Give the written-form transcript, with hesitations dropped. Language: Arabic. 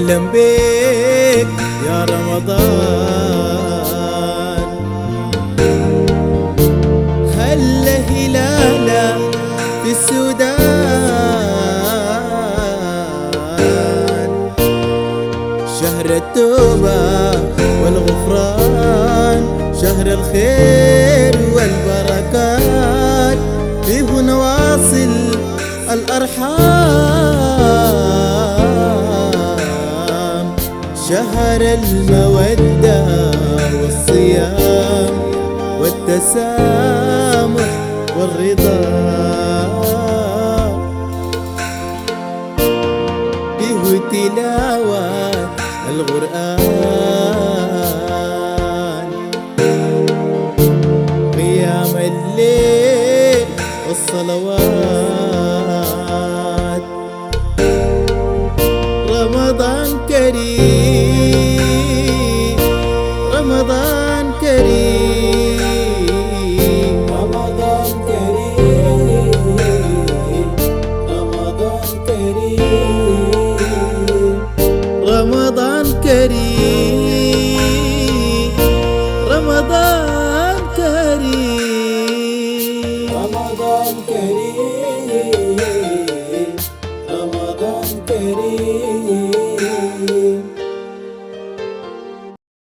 أهلا بك يا رمضان. هلا هلالا في السودان، شهر التوبة والغفران، شهر الخير والبركات، فيه نواصل الأرحام، شهر المودة والصيام والتسامح والرضا، فيه تلاوة القرآن، قيام الليل والصلوات. رمضان كريم، رمضان كريم، رمضان كريم، رمضان كريم، رمضان كريم، رمضان كريم، رمضان كريم.